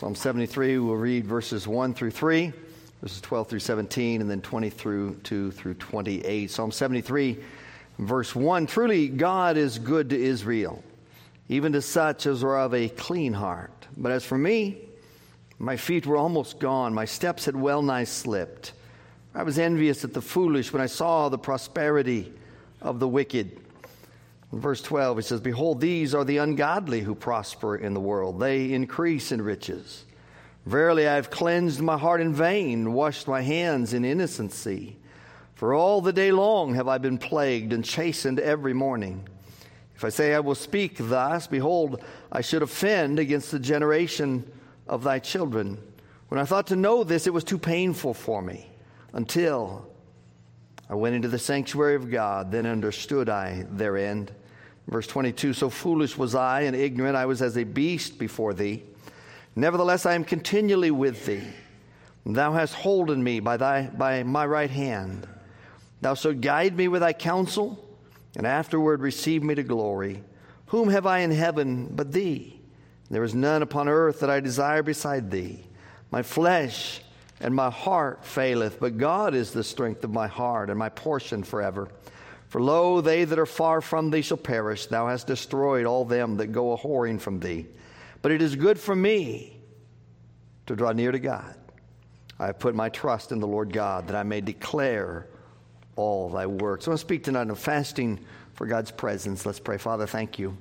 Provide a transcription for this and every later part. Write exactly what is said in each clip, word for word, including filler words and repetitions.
Psalm seventy-three, we'll read verses one through three, verses twelve through seventeen, and then twenty through two through twenty-eight. Psalm seventy-three, verse one, truly God is good to Israel, even to such as are of a clean heart. But as for me, my feet were almost gone. My steps had well nigh slipped. I was envious at the foolish when I saw the prosperity of the wicked. In verse twelve, it says, behold, these are the ungodly who prosper in the world. They increase in riches. Verily, I have cleansed my heart in vain, washed my hands in innocency. For all the day long have I been plagued and chastened every morning. If I say I will speak thus, behold, I should offend against the generation of thy children. When I thought to know this, it was too painful for me, until I went into the sanctuary of God, then understood I their end. Verse twenty-two, so foolish was I and ignorant, I was as a beast before thee. Nevertheless, I am continually with thee. Thou hast holden me by thy by my right hand. Thou shalt guide me with thy counsel, and afterward receive me to glory. Whom have I in heaven but thee? There is none upon earth that I desire beside thee. My flesh and my heart faileth, but God is the strength of my heart and my portion forever. For lo, they that are far from thee shall perish. Thou hast destroyed all them that go a-whoring from thee. But it is good for me to draw near to God. I have put my trust in the Lord God, that I may declare all thy works. I want to speak tonight on fasting for God's presence. Let's pray. Father, thank you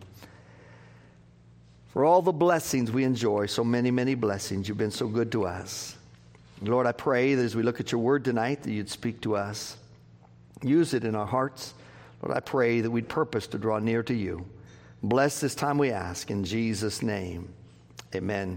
for all the blessings we enjoy, so many, many blessings. You've been so good to us. Lord, I pray that as we look at your word tonight, that you'd speak to us. Use it in our hearts. Lord, I pray that we'd purpose to draw near to you. Bless this time, we ask, in Jesus' name. Amen.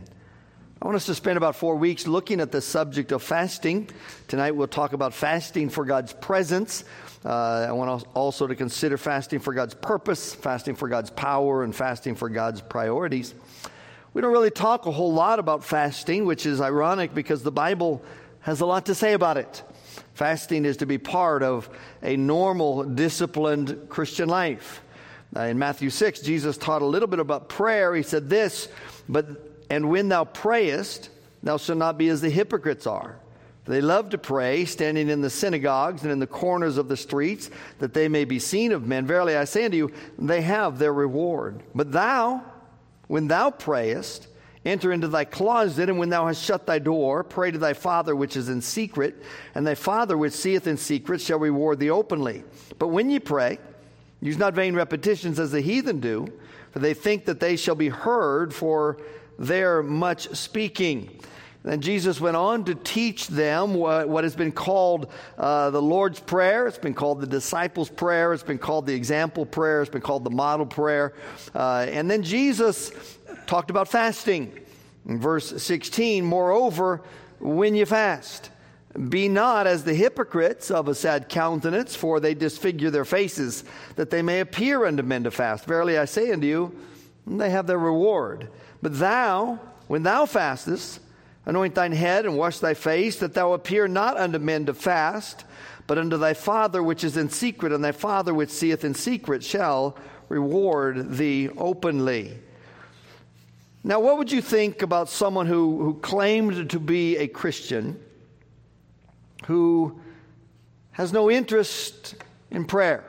I want us to spend about four weeks looking at the subject of fasting. Tonight we'll talk about fasting for God's presence. Uh, I want also to consider fasting for God's purpose, fasting for God's power, and fasting for God's priorities. We don't really talk a whole lot about fasting, which is ironic because the Bible has a lot to say about it. Fasting is to be part of a normal, disciplined Christian life. Uh, in Matthew six, Jesus taught a little bit about prayer. He said this, but and when thou prayest, thou shalt not be as the hypocrites are. For they love to pray, standing in the synagogues and in the corners of the streets, that they may be seen of men. Verily I say unto you, they have their reward. But thou, when thou prayest, enter into thy closet, and when thou hast shut thy door, pray to thy Father which is in secret, and thy Father which seeth in secret shall reward thee openly. But when ye pray, use not vain repetitions as the heathen do, for they think that they shall be heard for their much speaking. Then Jesus went on to teach them what, what has been called uh, the Lord's Prayer. It's been called the disciples' prayer. It's been called the example prayer. It's been called the model prayer. Uh, and then Jesus talked about fasting. In verse sixteen, moreover, when you fast, be not as the hypocrites of a sad countenance, for they disfigure their faces, that they may appear unto men to fast. Verily I say unto you, they have their reward. But thou, when thou fastest, anoint thine head and wash thy face, that thou appear not unto men to fast, but unto thy Father which is in secret, and thy Father which seeth in secret shall reward thee openly. Now, what would you think about someone who, who claimed to be a Christian, who has no interest in prayer?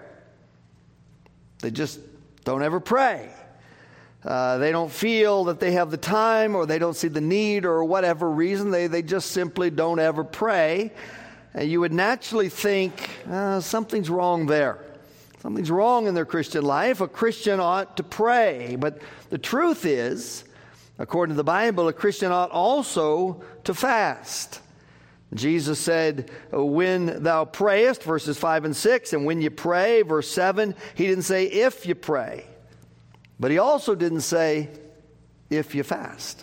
They just don't ever pray. Uh, they don't feel that they have the time, or they don't see the need, or whatever reason. They, they just simply don't ever pray. And you would naturally think, uh, something's wrong there. Something's wrong in their Christian life. A Christian ought to pray. But the truth is, according to the Bible, a Christian ought also to fast. Jesus said, when thou prayest, verses five and six, and when you pray, verse seven, he didn't say if you pray. But he also didn't say if you fast.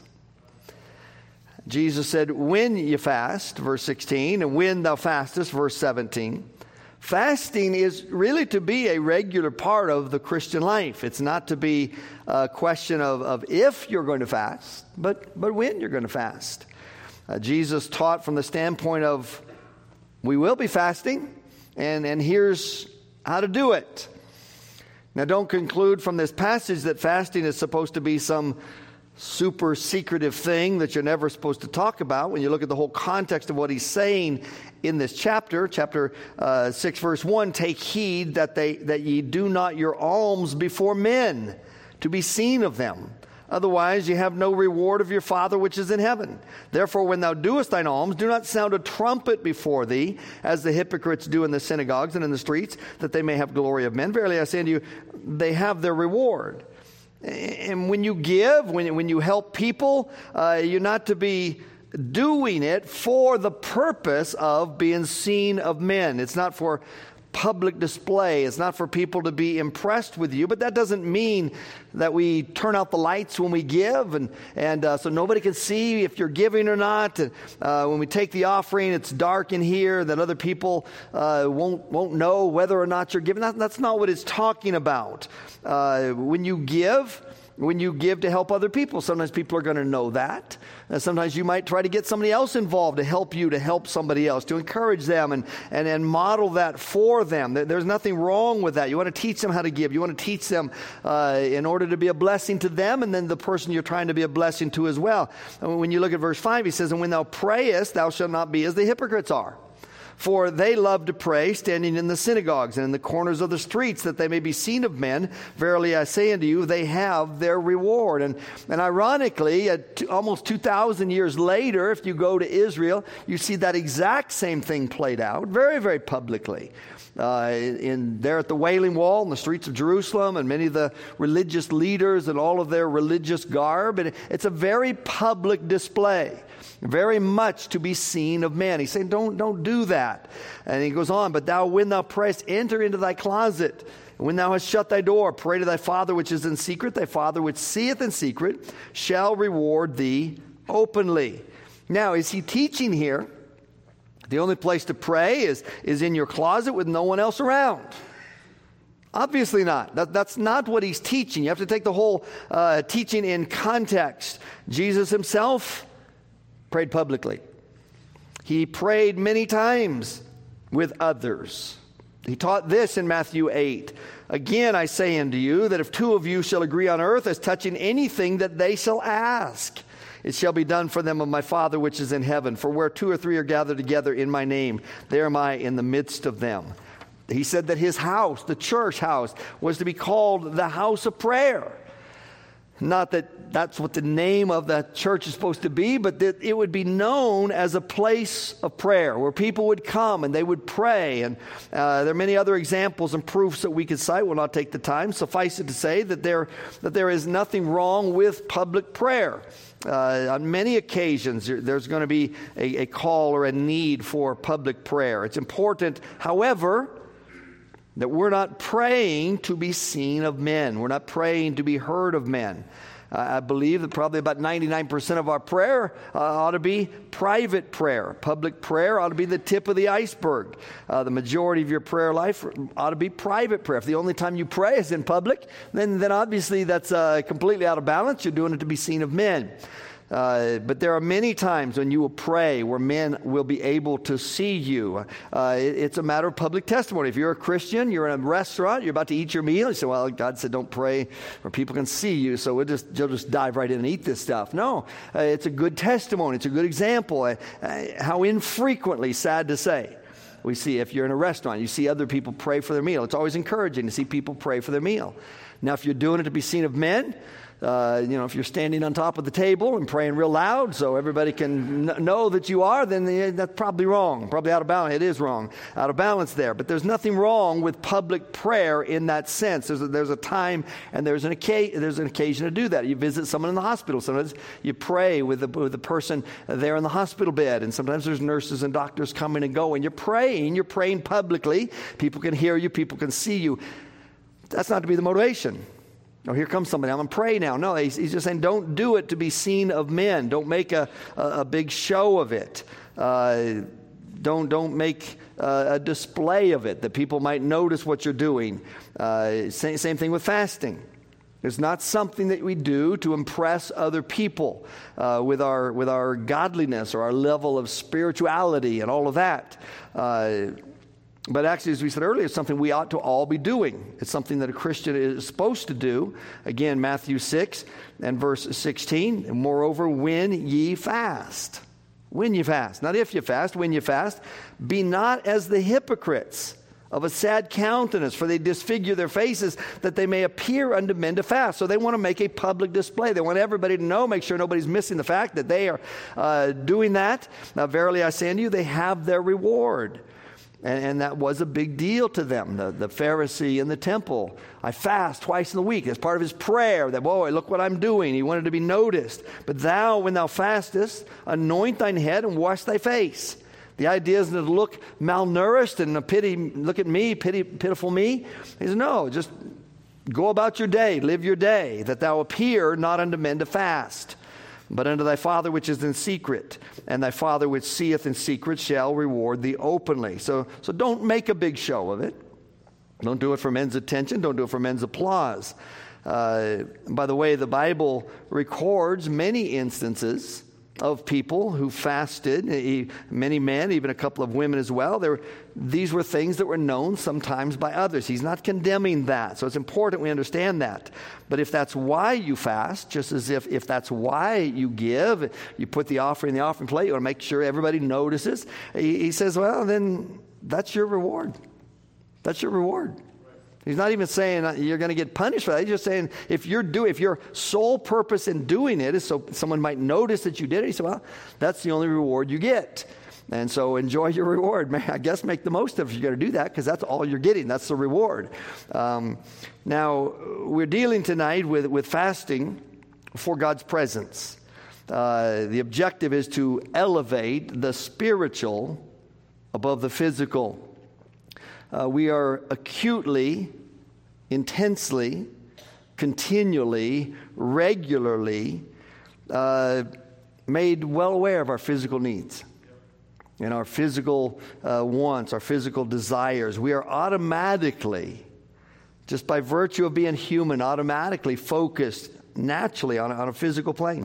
Jesus said, when you fast, verse sixteen, and when thou fastest, verse seventeen. Fasting is really to be a regular part of the Christian life. It's not to be a question of, of if you're going to fast, but, but when you're going to fast. Uh, Jesus taught from the standpoint of we will be fasting, and, and here's how to do it. Now, don't conclude from this passage that fasting is supposed to be some super secretive thing that you're never supposed to talk about when you look at the whole context of what he's saying in this chapter. Chapter uh, six, verse one, take heed that they that ye do not your alms before men, to be seen of them. Otherwise ye have no reward of your Father which is in heaven. Therefore when thou doest thine alms, do not sound a trumpet before thee, as the hypocrites do in the synagogues and in the streets, that they may have glory of men. Verily I say unto you, they have their reward. And when you give, when, when you help people, uh, you're not to be doing it for the purpose of being seen of men. It's not for public display. It's not for people to be impressed with you, but that doesn't mean that we turn out the lights when we give, and and uh, so nobody can see if you're giving or not. And, uh, when we take the offering, it's dark in here, that other people uh, won't won't know whether or not you're giving. That, that's not what it's talking about. Uh, when you give, when you give to help other people, sometimes people are going to know that. Uh, sometimes you might try to get somebody else involved to help you, to help somebody else, to encourage them and, and, and model that for them. There's nothing wrong with that. You want to teach them how to give. You want to teach them uh, in order to be a blessing to them and then the person you're trying to be a blessing to as well. And when you look at verse five, he says, and when thou prayest, thou shalt not be as the hypocrites are. For they love to pray, standing in the synagogues and in the corners of the streets, that they may be seen of men. Verily I say unto you, they have their reward. And, and ironically, at t- almost two thousand years later, if you go to Israel, you see that exact same thing played out very, very publicly. Uh, in there at the Wailing Wall in the streets of Jerusalem, and many of the religious leaders and all of their religious garb. And it's a very public display. Very much to be seen of men. He's saying, don't, don't do that. And he goes on, but thou, when thou prayest, enter into thy closet. And when thou hast shut thy door, pray to thy Father which is in secret. Thy Father which seeth in secret shall reward thee openly. Now, is he teaching here? The only place to pray is, is in your closet with no one else around. Obviously not. That, that's not what he's teaching. You have to take the whole uh, teaching in context. Jesus himself prayed publicly. He prayed many times with others. He taught this in Matthew eight. Again, I say unto you that if two of you shall agree on earth as touching anything that they shall ask, it shall be done for them of my Father which is in heaven. For where two or three are gathered together in my name, there am I in the midst of them. He said that his house, the church house, was to be called the house of prayer. Not that that's what the name of that church is supposed to be, but that it would be known as a place of prayer where people would come and they would pray. And uh, there are many other examples and proofs that we could cite. We'll not take the time. Suffice it to say that there, that there is nothing wrong with public prayer. Uh, on many occasions, there's going to be a, a call or a need for public prayer. It's important, however, that we're not praying to be seen of men. We're not praying to be heard of men. Uh, I believe that probably about ninety-nine percent of our prayer uh, ought to be private prayer. Public prayer ought to be the tip of the iceberg. Uh, the majority of your prayer life ought to be private prayer. If the only time you pray is in public, then, then obviously that's uh, completely out of balance. You're doing it to be seen of men. Uh, but there are many times when you will pray where men will be able to see you. Uh, it, it's a matter of public testimony. If you're a Christian, you're in a restaurant, you're about to eat your meal, you say, well, God said don't pray where people can see you, so we'll just, you'll just dive right in and eat this stuff. No, uh, it's a good testimony. It's a good example. Uh, uh, how infrequently, sad to say, we see if you're in a restaurant, you see other people pray for their meal. It's always encouraging to see people pray for their meal. Now, if you're doing it to be seen of men, Uh, you know, if you're standing on top of the table and praying real loud so everybody can n- know that you are, then the, that's probably wrong. Probably out of balance. It is wrong. Out of balance there. But there's nothing wrong with public prayer in that sense. There's a, there's a time and there's an, oca- there's an occasion to do that. You visit someone in the hospital. Sometimes you pray with the, with the person there in the hospital bed. And sometimes there's nurses and doctors coming and going. You're praying. You're praying publicly. People can hear you. People can see you. That's not to be the motivation. Oh, here comes somebody. I'm going to pray now. No, he's, he's just saying don't do it to be seen of men. Don't make a, a, a big show of it. Uh, don't, don't make a, a display of it that people might notice what you're doing. Uh, same, same thing with fasting. It's not something that we do to impress other people uh, with our with our godliness or our level of spirituality and all of that. Uh, But actually, as we said earlier, it's something we ought to all be doing. It's something that a Christian is supposed to do. Again, Matthew six and verse sixteen, moreover, when ye fast. When you fast. Not if you fast, when you fast. Be not as the hypocrites of a sad countenance, for they disfigure their faces, that they may appear unto men to fast. So they want to make a public display. They want everybody to know, make sure nobody's missing the fact that they are uh, doing that. Now, verily I say unto you, they have their reward. And, and that was a big deal to them, the, the Pharisee in the temple. I fast twice in the week. As part of his prayer that, boy, look what I'm doing. He wanted to be noticed. But thou, when thou fastest, anoint thine head and wash thy face. The idea isn't to look malnourished and a pity, look at me, pity, pitiful me. He says, no, just go about your day, live your day, that thou appear not unto men to fast, but unto thy Father which is in secret. And thy Father which seeth in secret shall reward thee openly. So, so don't make a big show of it. Don't do it for men's attention. Don't do it for men's applause. Uh, by the way, the Bible records many instances of people who fasted, many men, even a couple of women as well. There, these were things that were known sometimes by others. He's not condemning that, so it's important we understand that. But if that's why you fast, just as if, if that's why you give, you put the offering in the offering plate, you want to make sure everybody notices, he, he says, well, then that's your reward. That's your reward. He's not even saying you're going to get punished for that. He's just saying if you're do, if your sole purpose in doing it is so someone might notice that you did it, he said, well, that's the only reward you get. And so enjoy your reward. I guess make the most of it if you're going to do that, because that's all you're getting. That's the reward. Um, now, we're dealing tonight with, with fasting for God's presence. Uh, the objective is to elevate the spiritual above the physical. Uh, we are acutely, intensely, continually, regularly uh, made well aware of our physical needs and our physical uh, wants, our physical desires. We are automatically, just by virtue of being human, automatically focused naturally on, on a physical plane.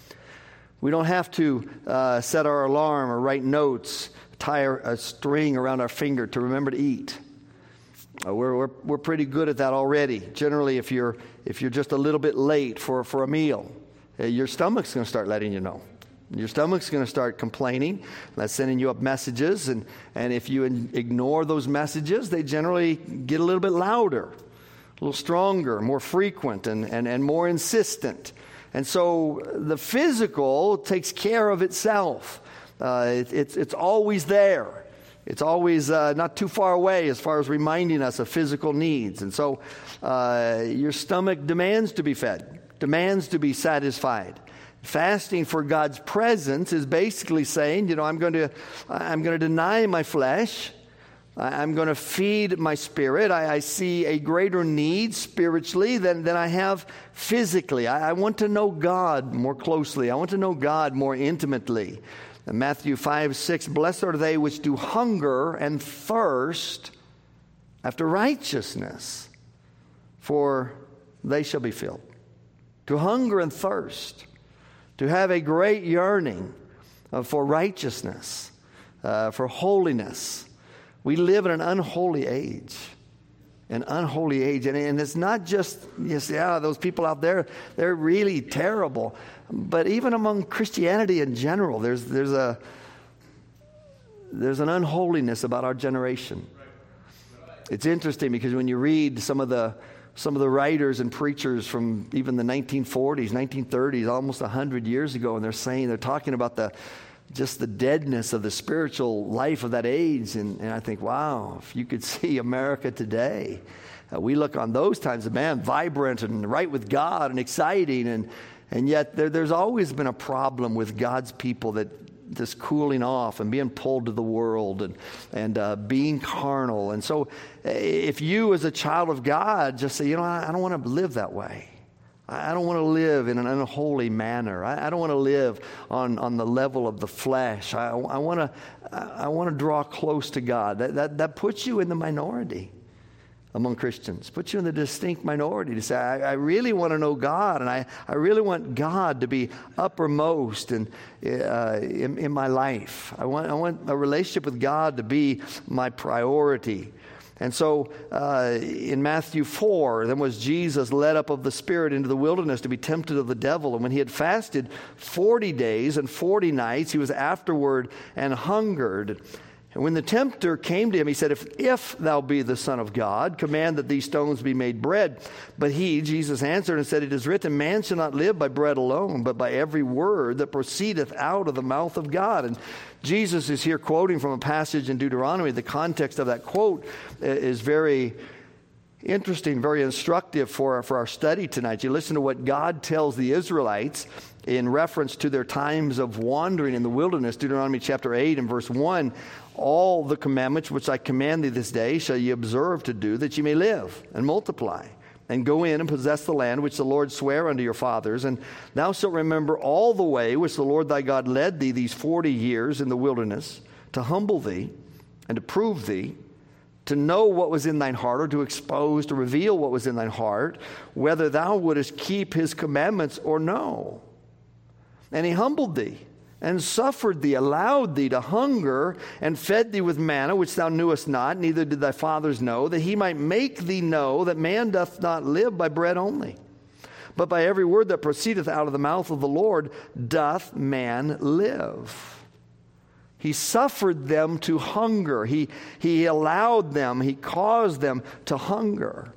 We don't have to uh, set our alarm or write notes, tie a string around our finger to remember to eat. Uh, we're, we're we're pretty good at that already. Generally, if you're if you're just a little bit late for, for a meal, uh, your stomach's going to start letting you know. Your stomach's going to start complaining. That's sending you up messages, and and if you in, ignore those messages, they generally get a little bit louder, a little stronger, more frequent, and and, and more insistent. And so the physical takes care of itself. Uh, it, it's it's always there. It's always uh, not too far away as far as reminding us of physical needs. And so uh, your stomach demands to be fed, demands to be satisfied. Fasting for God's presence is basically saying, you know, I'm going to I'm going to deny my flesh. I'm going to feed my spirit. I, I see a greater need spiritually than, than I have physically. I, I want to know God more closely. I want to know God more intimately. In Matthew five, six, blessed are they which do hunger and thirst after righteousness, for they shall be filled. To hunger and thirst, to have a great yearning uh, for righteousness, uh, for holiness. We live in an unholy age, an unholy age. And, and it's not just, you say, yeah, those people out there, they're really terrible. But even among Christianity in general, there's there's a there's an unholiness about our generation. It's interesting because when you read some of the some of the writers and preachers from even the nineteen forties, nineteen thirties, almost one hundred years ago, and they're saying, they're talking about the just the deadness of the spiritual life of that age. And, and I think, wow, if you could see America today, uh, we look on those times of, man, vibrant and right with God and exciting. And, and yet there, there's always been a problem with God's people that just cooling off and being pulled to the world and, and uh, being carnal. And so if you as a child of God just say, you know, I, I don't want to live that way. I don't want to live in an unholy manner. I, I don't want to live on, on the level of the flesh. I, I want to I want to draw close to God. That, that, that puts you in the minority. among Christians. Puts you in the distinct minority to say, I, I really want to know God, and I, I really want God to be uppermost in, uh, in, in my life. I want, I want a relationship with God to be my priority. And so uh, in Matthew four, then was Jesus led up of the Spirit into the wilderness to be tempted of the devil. And when he had fasted forty days and forty nights, he was afterward and hungered. And when the tempter came to him, he said, if, if thou be the Son of God, command that these stones be made bread. But he, Jesus, answered and said, it is written, man shall not live by bread alone, but by every word that proceedeth out of the mouth of God. And Jesus is here quoting from a passage in Deuteronomy. The context of that quote is very interesting, very instructive for, for our study tonight. You listen to what God tells the Israelites in reference to their times of wandering in the wilderness. Deuteronomy chapter eight and verse one, all the commandments which I command thee this day shall ye observe to do, that ye may live and multiply, and go in and possess the land which the Lord sware unto your fathers. And thou shalt remember all the way which the Lord thy God led thee these forty years in the wilderness, to humble thee and to prove thee, to know what was in thine heart, or to expose, to reveal what was in thine heart, whether thou wouldest keep his commandments or no. And he humbled thee, and suffered thee, allowed thee to hunger, and fed thee with manna, which thou knewest not, neither did thy fathers know, that he might make thee know that man doth not live by bread only, but by every word that proceedeth out of the mouth of the Lord doth man live. He suffered them to hunger. He, he allowed them, he caused them to hunger.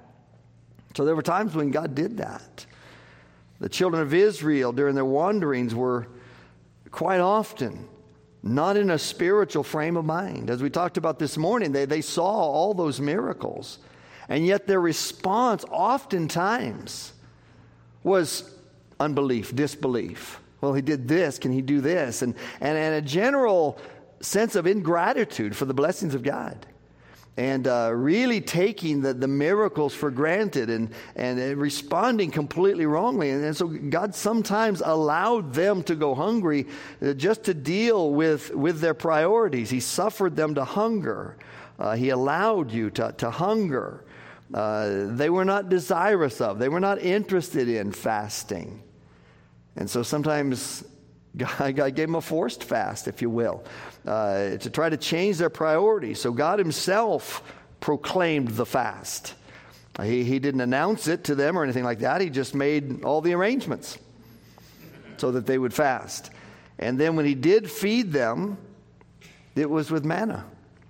So there were times when God did that. The children of Israel during their wanderings were quite often not in a spiritual frame of mind. As we talked about this morning, they, they saw all those miracles, and yet their response oftentimes was unbelief, disbelief. Well, he did this, can he do this? And, and, and a general sense of ingratitude for the blessings of God. And uh, really taking the, the miracles for granted, and, and uh, responding completely wrongly. And, and so God sometimes allowed them to go hungry uh, just to deal with, with their priorities. He suffered them to hunger. Uh, he allowed you to, to hunger. Uh, they were not desirous of, they were not interested in fasting. And so sometimes God, God gave them a forced fast, if you will, uh, to try to change their priorities. So God himself proclaimed the fast. He, he didn't announce it to them or anything like that. He just made all the arrangements so that they would fast. And then when he did feed them, it was with manna.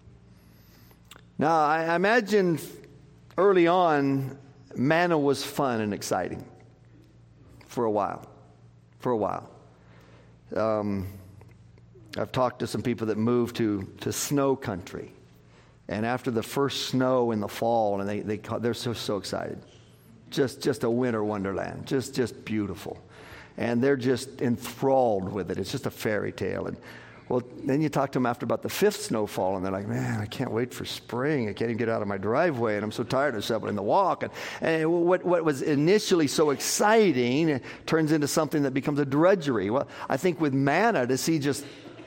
Now, I, I imagine early on, manna was fun and exciting for a while. For a while. Um, I've talked to some people that moved to, to snow country. And after the first snow in the fall, and they, they, they're so, so excited. Just, just a winter wonderland. Just, just beautiful. And they're just enthralled with it. It's just a fairy tale. And well, then you talk to them after about the fifth snowfall, and they're like, man, I can't wait for spring. I can't even get out of my driveway, and I'm so tired of shoveling the walk. And, and what, what was initially so exciting turns into something that becomes a drudgery. Well, I think with manna, to see just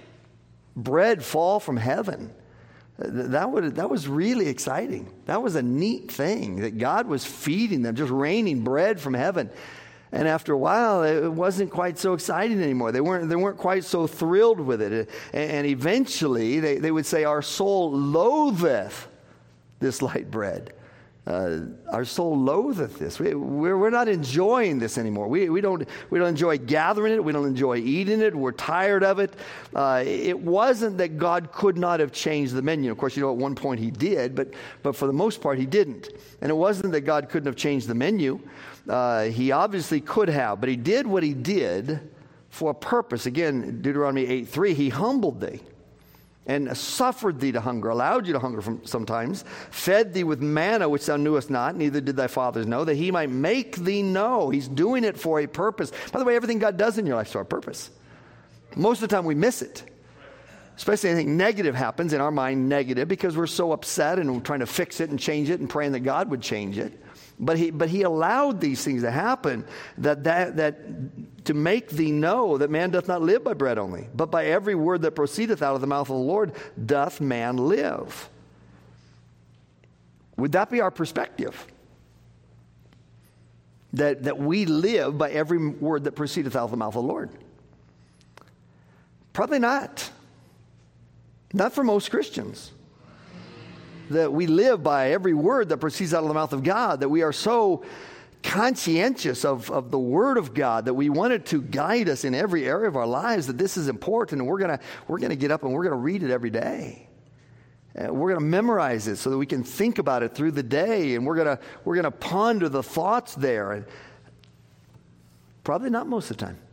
bread fall from heaven, that, would, that was really exciting. That was a neat thing, that God was feeding them, just raining bread from heaven. And after a while, it wasn't quite so exciting anymore. They weren't, they weren't quite so thrilled with it. And, and eventually, they, they would say, our soul loatheth this light bread. Uh, our soul loatheth this. We, we're, we're not enjoying this anymore. We, we, don't, we don't enjoy gathering it. We don't enjoy eating it. We're tired of it. Uh, it wasn't that God could not have changed the menu. Of course, you know, at one point he did, but, but for the most part, he didn't. And it wasn't that God couldn't have changed the menu. Uh, he obviously could have, but he did what he did for a purpose. Again, Deuteronomy eight three, he humbled thee and suffered thee to hunger, allowed you to hunger from sometimes, fed thee with manna which thou knewest not, neither did thy fathers know, that he might make thee know. He's doing it for a purpose. By the way, everything God does in your life is for a purpose. Most of the time we miss it. Especially anything negative happens in our mind, negative, because we're so upset and we're trying to fix it and change it and praying that God would change it. But he, but he allowed these things to happen, that, that, that to make thee know that man doth not live by bread only, but by every word that proceedeth out of the mouth of the Lord doth man live. Would that be our perspective? That, that we live by every word that proceedeth out of the mouth of the Lord? Probably not. Not for most Christians. That we live by every word that proceeds out of the mouth of God, that we are so conscientious of, of the Word of God, that we want it to guide us in every area of our lives, that this is important, and we're going to we're gonna get up and we're going to read it every day. And we're going to memorize it so that we can think about it through the day, and we're going to we're going to ponder the thoughts there. And probably not most of the time.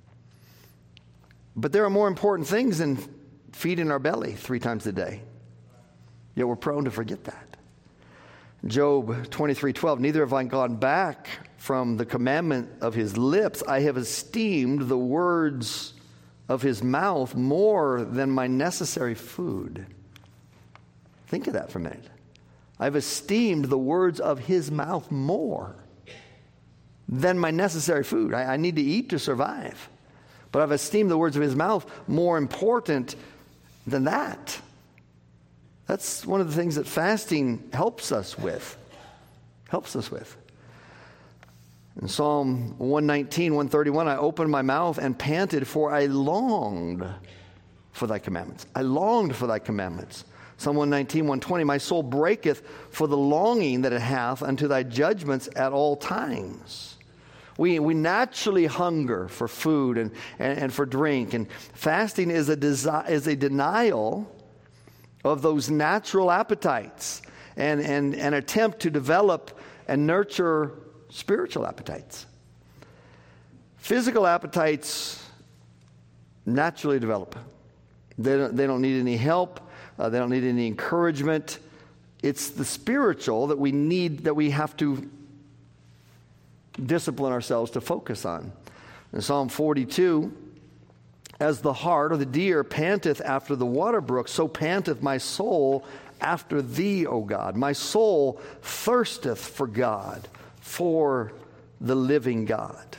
But there are more important things than feeding our belly three times a day. Yet we're prone to forget that. Job twenty-three twelve, neither have I gone back from the commandment of his lips. I have esteemed the words of his mouth more than my necessary food. Think of that for a minute. I've esteemed the words of his mouth more than my necessary food. I, I need to eat to survive. But I've esteemed the words of his mouth more important than that. That's one of the things that fasting helps us with. Helps us with. In Psalm one nineteen, one thirty-one, I opened my mouth and panted, for I longed for thy commandments. I longed for thy commandments. Psalm one nineteen, one twenty, my soul breaketh for the longing that it hath unto thy judgments at all times. We we naturally hunger for food and, and, and for drink. And fasting is a desi- is a denial of those natural appetites and, and an attempt to develop and nurture spiritual appetites. Physical appetites naturally develop. They don't, they don't need any help. Uh, they don't need any encouragement. It's the spiritual that we need, that we have to discipline ourselves to focus on. In Psalm forty-two, as the hart or the deer panteth after the water brook, so panteth my soul after thee, O God. My soul thirsteth for God, for the living God.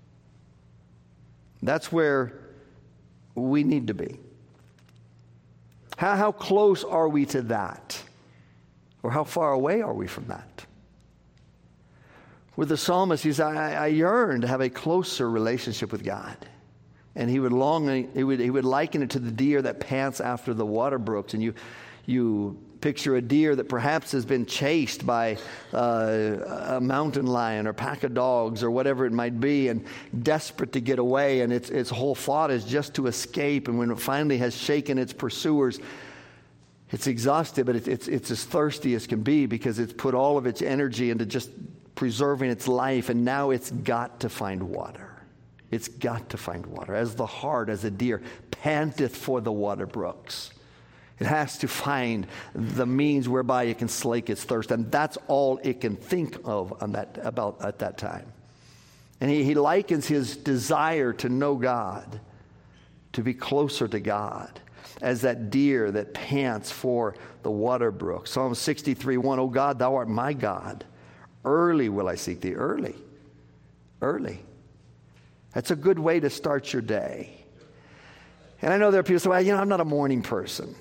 That's where we need to be. How, how close are we to that? Or how far away are we from that? With the psalmist, he said, I, I yearn to have a closer relationship with God. And he would long, he would, he would liken it to the deer that pants after the water brooks. And you, you picture a deer that perhaps has been chased by uh, a mountain lion or pack of dogs or whatever it might be, and desperate to get away. And its its whole thought is just to escape. And when it finally has shaken its pursuers, it's exhausted, but it, it's it's as thirsty as can be, because it's put all of its energy into just preserving its life, and now it's got to find water. It's got to find water. As the hart, as a deer, panteth for the water brooks. It has to find the means whereby it can slake its thirst. And that's all it can think of on that, about at that time. And he, he likens his desire to know God, to be closer to God, as that deer that pants for the water brook. Psalm sixty-three one, O God, thou art my God. Early will I seek thee. Early. Early. That's a good way to start your day. And I know there are people who say, well, you know, I'm not a morning person.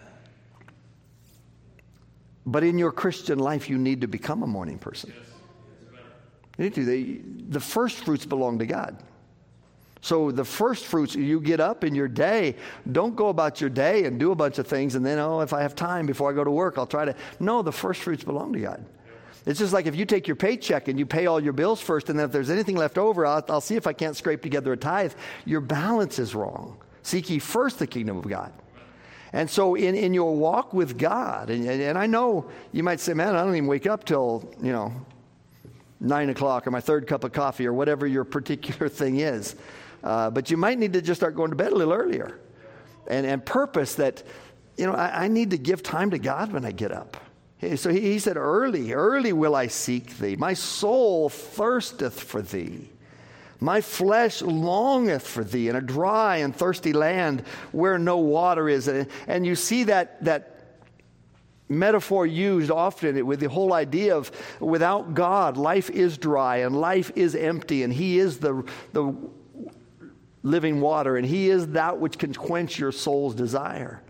But in your Christian life, you need to become a morning person. You need to. The, the first fruits belong to God. So the first fruits, you get up in your day, don't go about your day and do a bunch of things and then, oh, if I have time before I go to work, I'll try to. No, the first fruits belong to God. It's just like if you take your paycheck and you pay all your bills first, and then if there's anything left over, I'll, I'll see if I can't scrape together a tithe. Your balance is wrong. Seek ye first the kingdom of God. And so in, in your walk with God, and, and I know you might say, man, I don't even wake up till, you know, nine o'clock or my third cup of coffee or whatever your particular thing is. Uh, but you might need to just start going to bed a little earlier and, and purpose that, you know, I, I need to give time to God when I get up. So he, he said, early, early will I seek thee. My soul thirsteth for thee. My flesh longeth for thee in a dry and thirsty land where no water is. And you see that that metaphor used often with the whole idea of without God, life is dry and life is empty, and he is the, the living water, and he is that which can quench your soul's desire.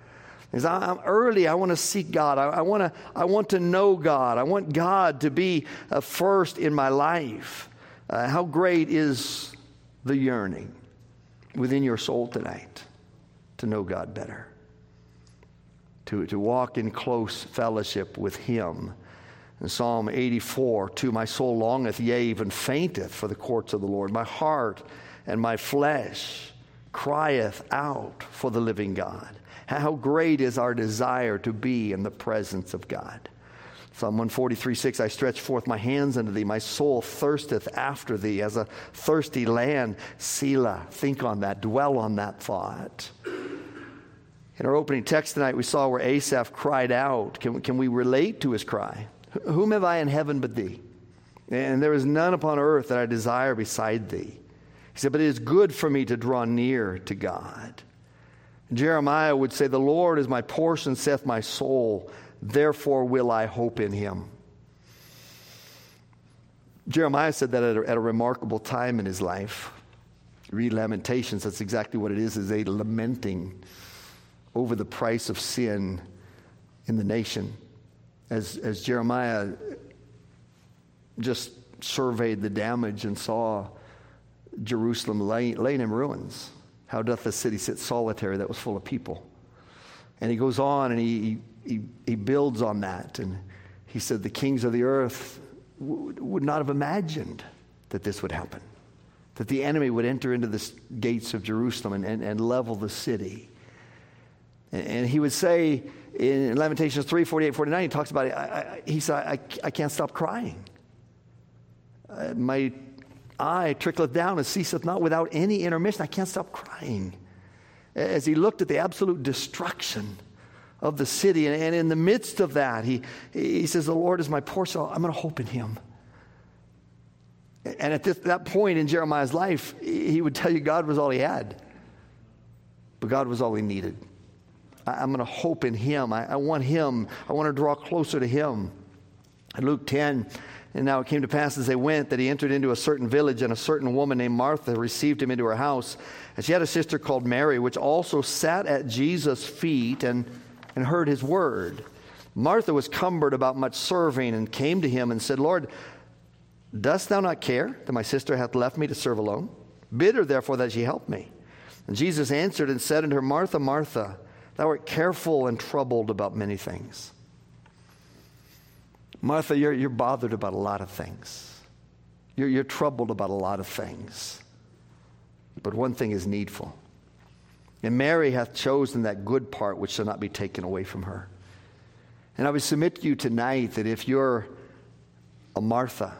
As I'm early, I want to seek God. I, I want to I want to know God. I want God to be uh, first in my life. Uh, how great is the yearning within your soul tonight to know God better, to, to walk in close fellowship with Him. In Psalm eighty-four, two, my soul longeth, yea, even fainteth for the courts of the Lord. My heart and my flesh crieth out for the living God. How great is our desire to be in the presence of God. Psalm one forty-three, six, I stretch forth my hands unto thee. My soul thirsteth after thee as a thirsty land. Selah. Think on that. Dwell on that thought. In our opening text tonight, we saw where Asaph cried out. Can, can we relate to his cry? Whom have I in heaven but thee? And there is none upon earth that I desire beside thee. He said, but it is good for me to draw near to God. Jeremiah would say, the Lord is my portion, saith my soul, therefore will I hope in Him. Jeremiah said that at a, at a remarkable time in his life. Read Lamentations, that's exactly what it is, is a lamenting over the price of sin in the nation. As, as Jeremiah just surveyed the damage and saw Jerusalem lay, laying in ruins. How doth the city sit solitary that was full of people? And he goes on and he, he, he builds on that. And he said the kings of the earth w- would not have imagined that this would happen. That the enemy would enter into the gates of Jerusalem and, and, and level the city. And, and he would say in Lamentations three, forty-eight, forty-nine, he talks about it. I, I, he said, I, I can't stop crying. Uh, my eye trickleth down and ceaseth not without any intermission. I can't stop crying. As he looked at the absolute destruction of the city, and, and in the midst of that, he, he says, the Lord is my portion. I'm going to hope in Him. And at this, that point in Jeremiah's life, he would tell you God was all he had. But God was all he needed. I, I'm going to hope in Him. I, I want Him. I want to draw closer to Him. In Luke ten, and now it came to pass as they went that he entered into a certain village, and a certain woman named Martha received him into her house. And she had a sister called Mary, which also sat at Jesus' feet and, and heard his word. Martha was cumbered about much serving, and came to him and said, Lord, dost thou not care that my sister hath left me to serve alone? Bid her therefore that she help me. And Jesus answered and said unto her, Martha, Martha, thou art careful and troubled about many things. Martha, you're, you're bothered about a lot of things. You're, you're troubled about a lot of things. But one thing is needful. And Mary hath chosen that good part which shall not be taken away from her. And I would submit to you tonight that if you're a Martha,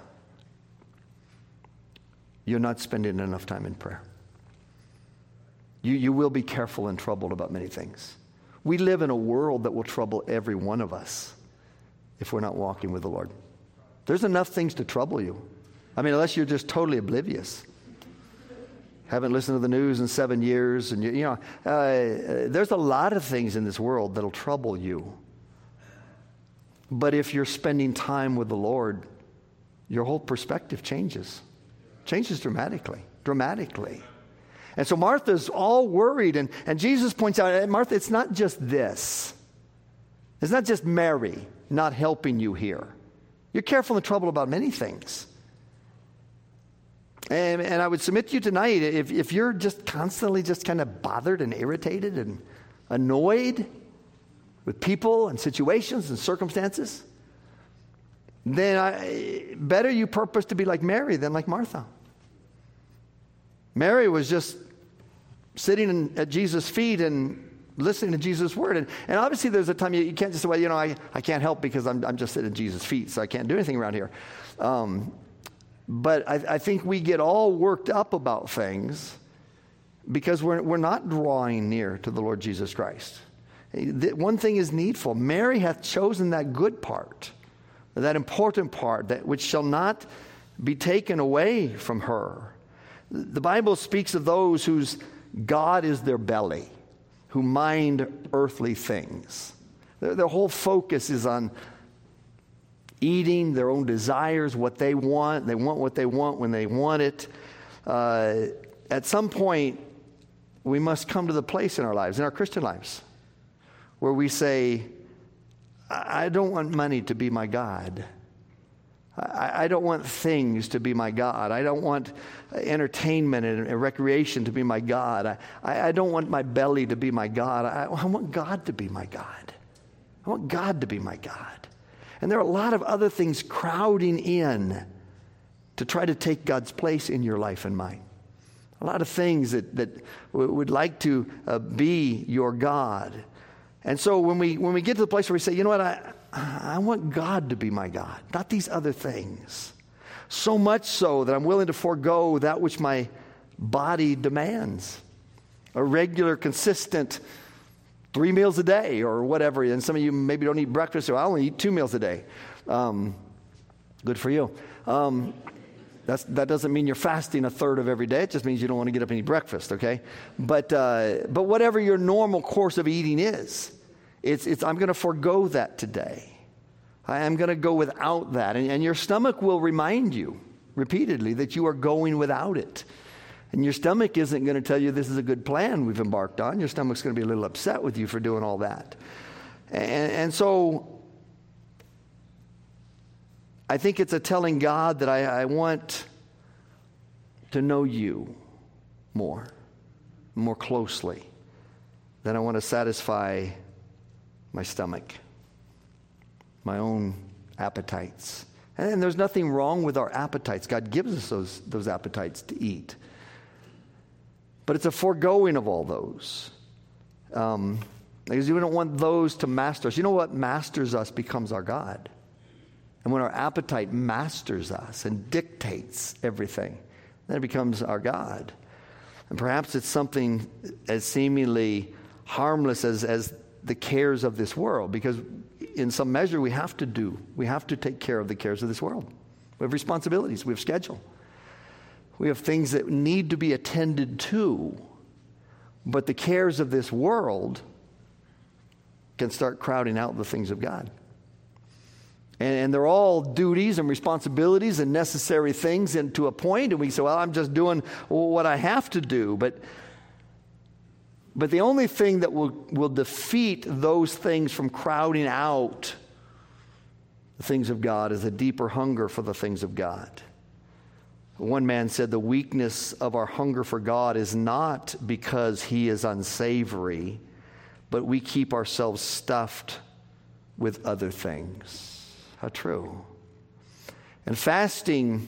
you're not spending enough time in prayer. You, you will be careful and troubled about many things. We live in a world that will trouble every one of us if we're not walking with the Lord. There's enough things to trouble you. I mean, unless you're just totally oblivious. Haven't listened to the news in seven years. And, you, you know, uh, there's a lot of things in this world that'll trouble you. But if you're spending time with the Lord, your whole perspective changes. Changes dramatically. Dramatically. And so Martha's all worried. And, and Jesus points out, Martha, it's not just this. It's not just Mary not helping you here. You're careful and troubled about many things. And, and I would submit to you tonight, if, if you're just constantly just kind of bothered and irritated and annoyed with people and situations and circumstances, then I, better you purpose to be like Mary than like Martha. Mary was just sitting in, at Jesus' feet and listening to Jesus' word. And, and obviously there's a time you, you can't just say, well, you know, I, I can't help because I'm, I'm just sitting at Jesus' feet, so I can't do anything around here. Um, but I, I think we get all worked up about things because we're, we're not drawing near to the Lord Jesus Christ. One thing is needful. Mary hath chosen that good part, that important part, that which shall not be taken away from her. The Bible speaks of those whose God is their belly, who mind earthly things. Their, their whole focus is on eating their own desires, what they want. They want what they want when they want it. Uh, at some point, we must come to the place in our lives, in our Christian lives, where we say, I don't want money to be my God. I don't want things to be my God. I don't want entertainment and recreation to be my God. I, I don't want my belly to be my God. I, I want God to be my God. I want God to be my God. And there are a lot of other things crowding in to try to take God's place in your life and mine. A lot of things that, that would like to uh, be your God. And so when we when we get to the place where we say, you know what, I, I want God to be my God, not these other things. So much so that I'm willing to forego that which my body demands. A regular, consistent three meals a day or whatever. And some of you maybe don't eat breakfast, so I only eat two meals a day. Um, good for you. Um, that's, that doesn't mean you're fasting a third of every day. It just means you don't want to get up and eat breakfast, okay? But uh, but whatever your normal course of eating is, it's, it's I'm going to forego that today. I am going to go without that. And, and your stomach will remind you repeatedly that you are going without it. And your stomach isn't going to tell you this is a good plan we've embarked on. Your stomach's going to be a little upset with you for doing all that. And, and so I think it's a telling God that I, I want to know you more, more closely, than I want to satisfy my stomach, my own appetites. And there's nothing wrong with our appetites. God gives us those, those appetites to eat. But it's a foregoing of all those. Um, because we don't want those to master us. You know what masters us becomes our God. And when our appetite masters us and dictates everything, then it becomes our God. And perhaps it's something as seemingly harmless as, as the cares of this world, because in some measure we have to do, we have to take care of the cares of this world. We have responsibilities, we have schedule. We have things that need to be attended to, but the cares of this world can start crowding out the things of God. And, and they're all duties and responsibilities and necessary things, and to a point, and we say, well, I'm just doing what I have to do. But But the only thing that will, will defeat those things from crowding out the things of God is a deeper hunger for the things of God. One man said the weakness of our hunger for God is not because he is unsavory, but we keep ourselves stuffed with other things. How true. And fasting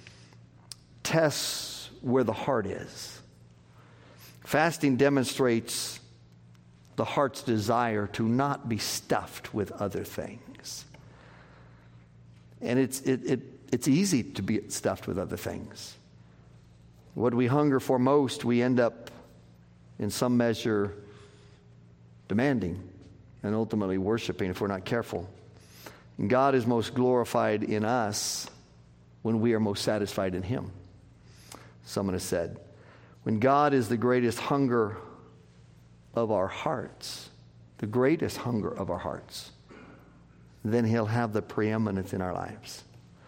tests where the heart is. Fasting demonstrates the heart's desire to not be stuffed with other things. And it's it, it it's easy to be stuffed with other things. What we hunger for most, we end up, in some measure, demanding and ultimately worshiping if we're not careful. And God is most glorified in us when we are most satisfied in Him. Someone has said, when God is the greatest hunger of our hearts, the greatest hunger of our hearts, then He'll have the preeminence in our lives.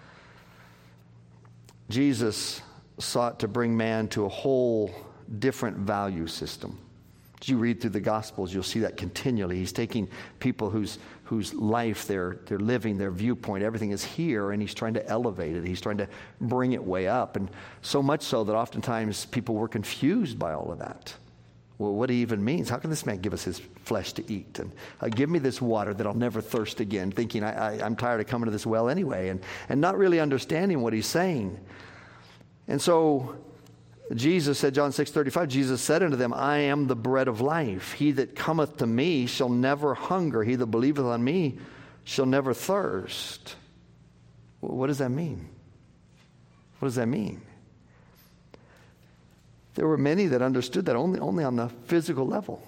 Jesus sought to bring man to a whole different value system. As you read through the Gospels, you'll see that continually. He's taking people whose whose life, their, their living, their viewpoint, everything is here, and He's trying to elevate it. He's trying to bring it way up. And so much so that oftentimes people were confused by all of that. Well, what He even means. How can this man give us His flesh to eat? And uh, give me this water that I'll never thirst again, thinking I, I, I'm tired of coming to this well anyway, and, and not really understanding what He's saying. And so Jesus said, John six thirty-five, Jesus said unto them, I am the bread of life. He that cometh to me shall never hunger. He that believeth on me shall never thirst. What does that mean? What does that mean? There were many that understood that only, only on the physical level.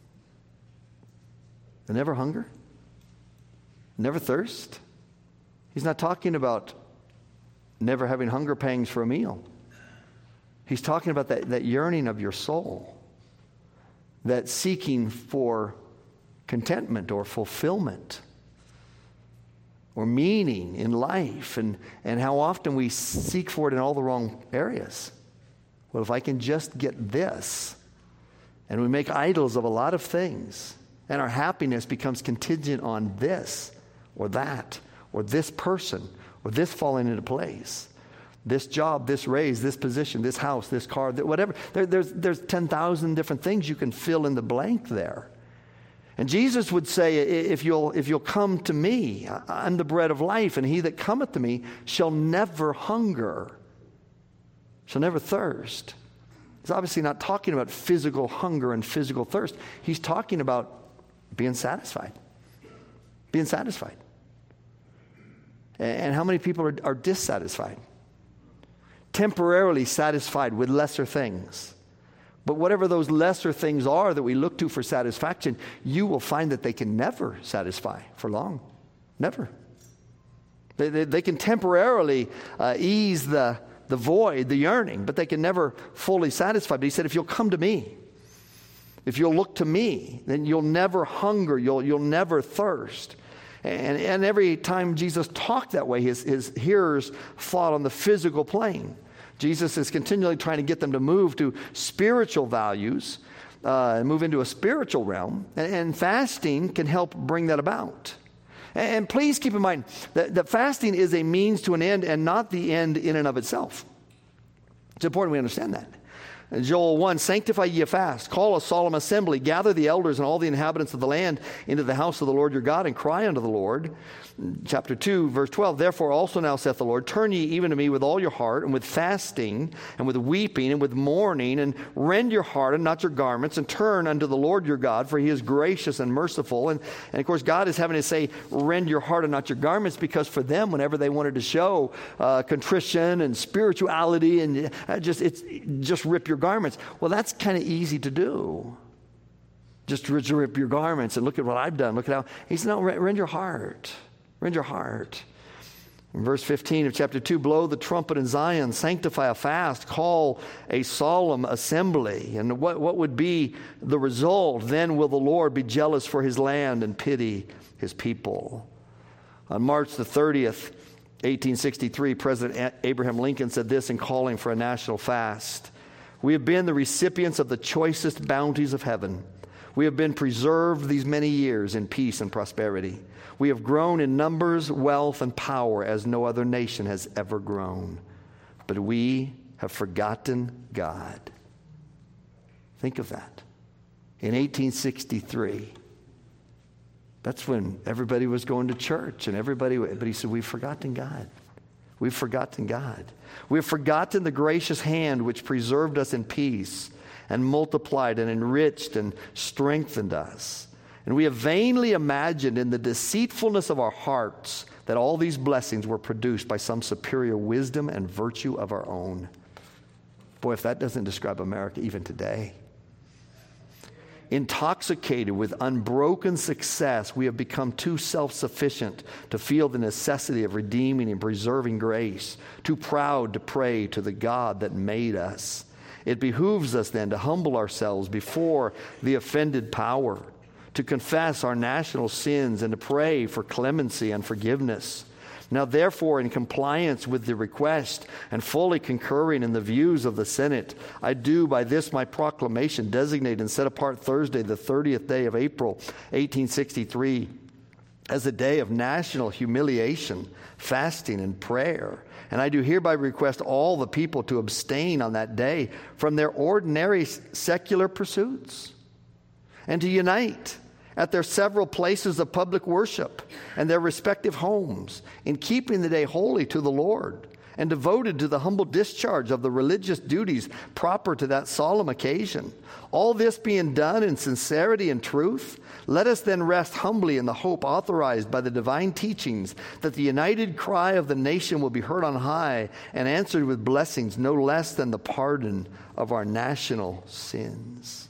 They never hunger, never thirst. He's not talking about never having hunger pangs for a meal. He's talking about that, that yearning of your soul, that seeking for contentment or fulfillment or meaning in life, and, and how often we seek for it in all the wrong areas. Well, if I can just get this, and we make idols of a lot of things, And our happiness becomes contingent on this or that or this person or this falling into place. This job, this raise, this position, this house, this car, whatever. There, there's, there's ten thousand different things you can fill in the blank there. And Jesus would say, if you'll, if you'll come to me, I'm the bread of life, and he that cometh to me shall never hunger, shall never thirst. He's obviously not talking about physical hunger and physical thirst. He's talking about being satisfied. Being satisfied. And how many people are, are dissatisfied? Temporarily satisfied with lesser things. But whatever those lesser things are that we look to for satisfaction, you will find that they can never satisfy for long. Never. They, they, they can temporarily uh, ease the, the void, the yearning, but they can never fully satisfy. But he said, if you'll come to me, if you'll look to me, then you'll never hunger, you'll, you'll never thirst. And, and every time Jesus talked that way, his, his hearers thought on the physical plane. Jesus is continually trying to get them to move to spiritual values, uh, and move into a spiritual realm. And, and fasting can help bring that about. And, and please keep in mind that, that fasting is a means to an end and not the end in and of itself. It's important we understand that. In Joel one, sanctify ye a fast, call a solemn assembly, gather the elders and all the inhabitants of the land into the house of the Lord your God, and cry unto the Lord. Chapter two, verse twelve, therefore also now saith the Lord, turn ye even to me with all your heart, and with fasting, and with weeping, and with mourning, and rend your heart and not your garments, and turn unto the Lord your God, for he is gracious and merciful. And, and of course, God is having to say, rend your heart and not your garments, because for them, whenever they wanted to show uh, contrition and spirituality, and uh, just it's just rip your garments. Well, that's kind of easy to do. Just rip your garments and look at what I've done. Look at how, he said, no, rend your heart. Rend your heart. In verse fifteen of chapter two, blow the trumpet in Zion, sanctify a fast, call a solemn assembly. And what, what would be the result? Then will the Lord be jealous for his land and pity his people. On March the thirtieth, eighteen sixty-three, President Abraham Lincoln said this in calling for a national fast. We have been the recipients of the choicest bounties of heaven. We have been preserved these many years in peace and prosperity. We have grown in numbers, wealth, and power as no other nation has ever grown. But we have forgotten God. Think of that. In eighteen sixty-three, that's when everybody was going to church and everybody, but he said, we've forgotten God. We've forgotten God. We've forgotten the gracious hand which preserved us in peace and multiplied and enriched and strengthened us. And we have vainly imagined in the deceitfulness of our hearts that all these blessings were produced by some superior wisdom and virtue of our own. Boy, if that doesn't describe America even today. Intoxicated with unbroken success, we have become too self-sufficient to feel the necessity of redeeming and preserving grace, too proud to pray to the God that made us. It behooves us then to humble ourselves before the offended power, to confess our national sins and to pray for clemency and forgiveness. Now, therefore, in compliance with the request and fully concurring in the views of the Senate, I do by this my proclamation designate and set apart Thursday, the thirtieth day of April, eighteen sixty-three, as a day of national humiliation, fasting, and prayer. And I do hereby request all the people to abstain on that day from their ordinary secular pursuits and to unite at their several places of public worship and their respective homes in keeping the day holy to the Lord and devoted to the humble discharge of the religious duties proper to that solemn occasion. All this being done in sincerity and truth, let us then rest humbly in the hope authorized by the divine teachings that the united cry of the nation will be heard on high and answered with blessings no less than the pardon of our national sins.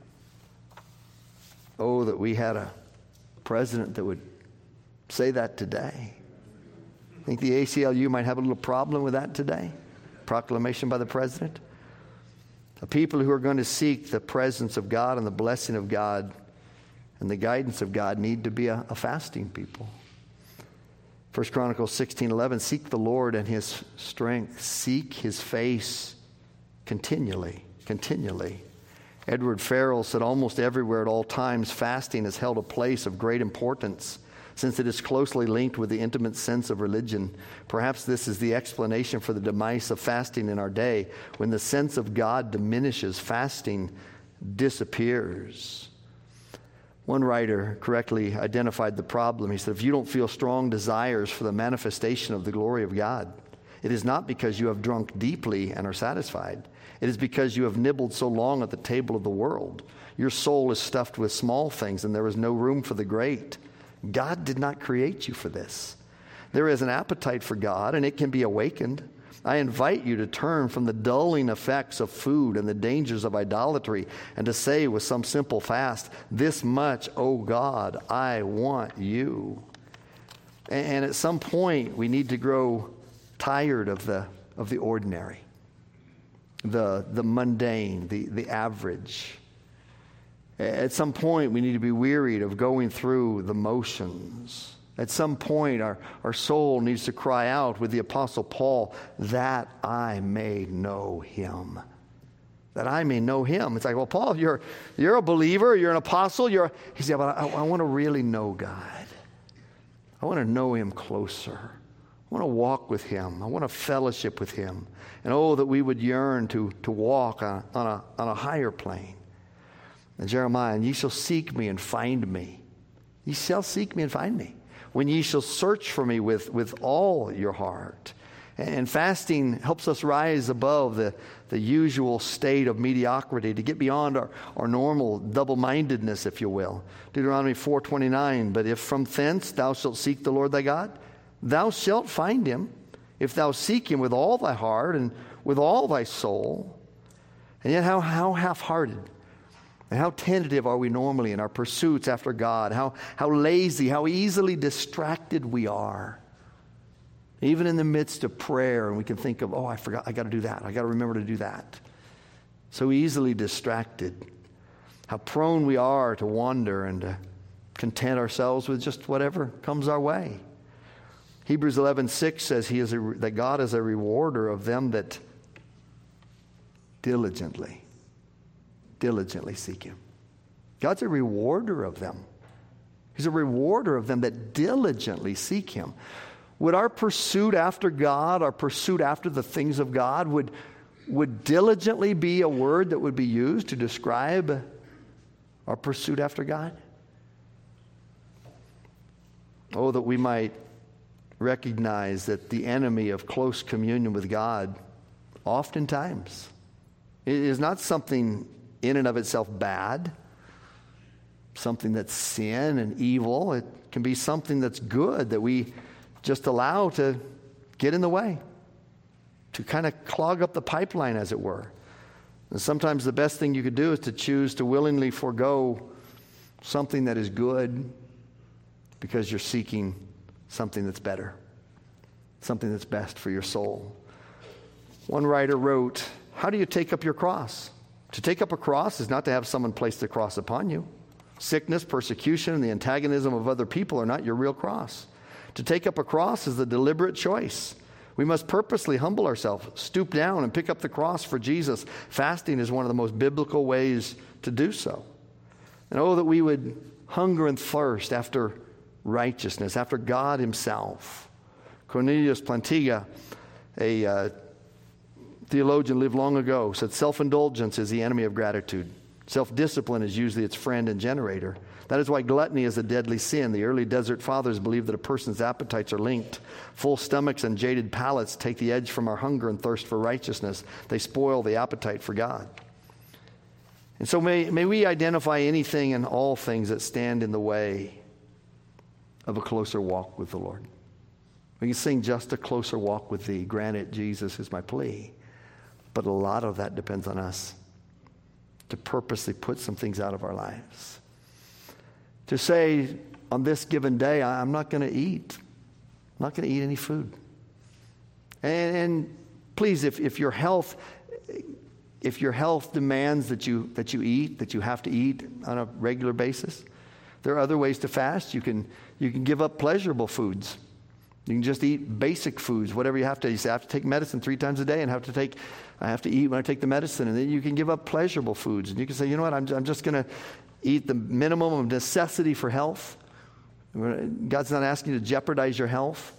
Oh, that we had a president that would say that today. I think the A C L U might have a little problem with that today. Proclamation by the president. A people who are going to seek the presence of God and the blessing of God and the guidance of God need to be a, a fasting people. First Chronicles sixteen eleven, seek the Lord and his strength. Seek his face continually, continually. Edward Farrell said, almost everywhere at all times, fasting has held a place of great importance, since it is closely linked with the intimate sense of religion. Perhaps this is the explanation for the demise of fasting in our day. When the sense of God diminishes, fasting disappears. One writer correctly identified the problem. He said, if you don't feel strong desires for the manifestation of the glory of God, it is not because you have drunk deeply and are satisfied. It is because you have nibbled so long at the table of the world. Your soul is stuffed with small things, and there is no room for the great. God did not create you for this. There is an appetite for God, and it can be awakened. I invite you to turn from the dulling effects of food and the dangers of idolatry, and to say with some simple fast, this much, O God, I want you. And at some point, we need to grow tired of the of the ordinary, the the mundane, the, the average. At some point, we need to be wearied of going through the motions. At some point, our, our soul needs to cry out with the Apostle Paul, that I may know him. That I may know him. It's like, well, Paul, you're, you're a believer, you're an apostle. You're, he said, but I, I want to really know God. I want to know him closer. I want to walk with him. I want to fellowship with him. And oh, that we would yearn to, to walk on, on, a, on a higher plane. And Jeremiah, and ye shall seek me and find me. Ye shall seek me and find me. When ye shall search for me with, with all your heart. And fasting helps us rise above the, the usual state of mediocrity, to get beyond our, our normal double-mindedness, if you will. Deuteronomy four twenty-nine, but if from thence thou shalt seek the Lord thy God, thou shalt find him, if thou seek him with all thy heart and with all thy soul. And yet how, how half-hearted and how tentative are we normally in our pursuits after God, how, how lazy, how easily distracted we are. Even in the midst of prayer, and we can think of, oh, I forgot, I got to do that. I got to remember to do that. So easily distracted. How prone we are to wander and to content ourselves with just whatever comes our way. Hebrews eleven six says he is a, that God is a rewarder of them that diligently, diligently seek him. God's a rewarder of them. He's a rewarder of them that diligently seek him. Would our pursuit after God, our pursuit after the things of God, would, would diligently be a word that would be used to describe our pursuit after God? Oh, that we might recognize that the enemy of close communion with God oftentimes is not something in and of itself bad, something that's sin and evil. It can be something that's good that we just allow to get in the way, to kind of clog up the pipeline, as it were. And sometimes the best thing you could do is to choose to willingly forego something that is good because you're seeking something that's better, something that's best for your soul. One writer wrote, how do you take up your cross? To take up a cross is not to have someone place the cross upon you. Sickness, persecution, and the antagonism of other people are not your real cross. To take up a cross is a deliberate choice. We must purposely humble ourselves, stoop down, and pick up the cross for Jesus. Fasting is one of the most biblical ways to do so. And oh, that we would hunger and thirst after righteousness, after God himself. Cornelius Plantinga, a uh, theologian lived long ago, said self-indulgence is the enemy of gratitude. Self-discipline is usually its friend and generator. That is why gluttony is a deadly sin. The early desert fathers believed that a person's appetites are linked. Full stomachs and jaded palates take the edge from our hunger and thirst for righteousness. They spoil the appetite for God. And so may, may we identify anything and all things that stand in the way of a closer walk with the Lord. We can sing just a closer walk with thee. Grant it, Jesus, is my plea. But a lot of that depends on us to purposely put some things out of our lives. To say, on this given day, I'm not going to eat. I'm not going to eat any food. And, and please, if, if your health, if your health demands that you that you eat, that you have to eat on a regular basis, there are other ways to fast. You can you can give up pleasurable foods. You can just eat basic foods, whatever you have to. You say, I have to take medicine three times a day and have to take, I have to eat when I take the medicine. And then you can give up pleasurable foods. And you can say, you know what, I'm, I'm just going to eat the minimum of necessity for health. God's not asking you to jeopardize your health.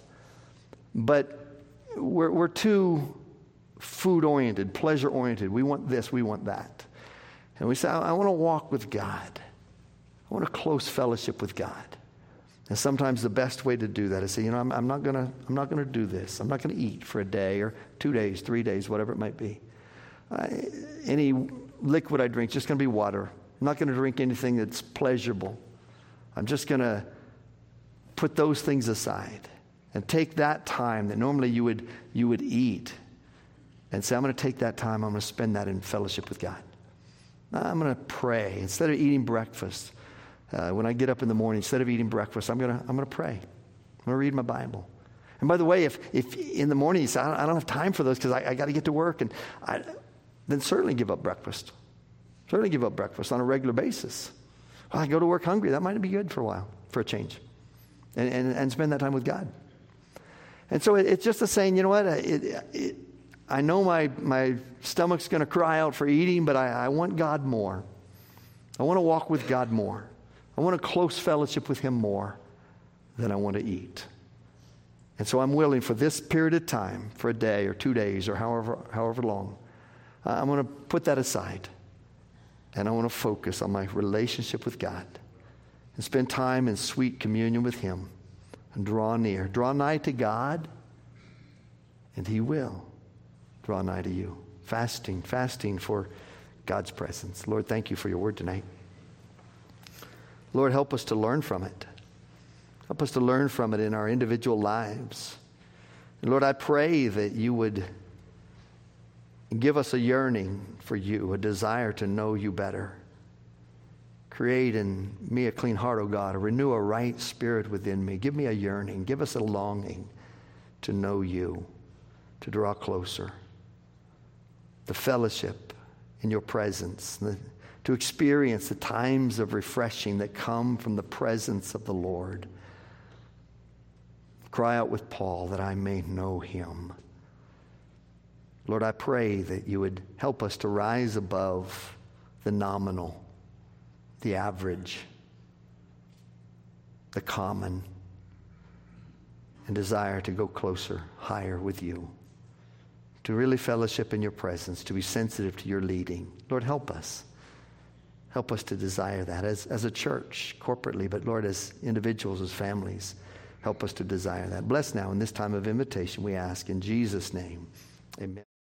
But we're, we're too food-oriented, pleasure-oriented. We want this, we want that. And we say, I, I want to walk with God. I want a close fellowship with God. And sometimes the best way to do that is say, you know, I'm, I'm not going to I'm not going to do this. I'm not going to eat for a day or two days, three days, whatever it might be. Uh, any liquid I drink is just going to be water. I'm not going to drink anything that's pleasurable. I'm just going to put those things aside and take that time that normally you would you would eat and say, I'm going to take that time. I'm going to spend that in fellowship with God. I'm going to pray instead of eating breakfast. Uh, when I get up in the morning, instead of eating breakfast, I'm gonna I'm gonna pray. I'm gonna read my Bible. And by the way, if if in the morning you say, I don't, I don't have time for those because I, I got to get to work, and I, then certainly give up breakfast. Certainly give up breakfast on a regular basis. Well, I go to work hungry. That might be good for a while, for a change, and and, and spend that time with God. And so it, it's just a saying, you know what? It, it, I know my my stomach's going to cry out for eating, but I, I want God more. I want to walk with God more. I want a close fellowship with Him more than I want to eat. And so I'm willing for this period of time, for a day or two days or however however long, I'm going to put that aside. And I want to focus on my relationship with God and spend time in sweet communion with Him and draw near. Draw nigh to God, and He will draw nigh to you. Fasting, fasting for God's presence. Lord, thank you for your word tonight. Lord, help us to learn from it. Help us to learn from it in our individual lives. And Lord, I pray that you would give us a yearning for you, a desire to know you better. Create in me a clean heart, O God, or renew a right spirit within me. Give me a yearning. Give us a longing to know you, to draw closer. The fellowship in your presence, the to experience the times of refreshing that come from the presence of the Lord. Cry out with Paul that I may know him. Lord, I pray that you would help us to rise above the nominal, the average, the common, and desire to go closer, higher with you, to really fellowship in your presence, to be sensitive to your leading. Lord, help us. Help us to desire that as, as a church, corporately, but Lord, as individuals, as families, help us to desire that. Bless now in this time of invitation, we ask in Jesus' name. Amen.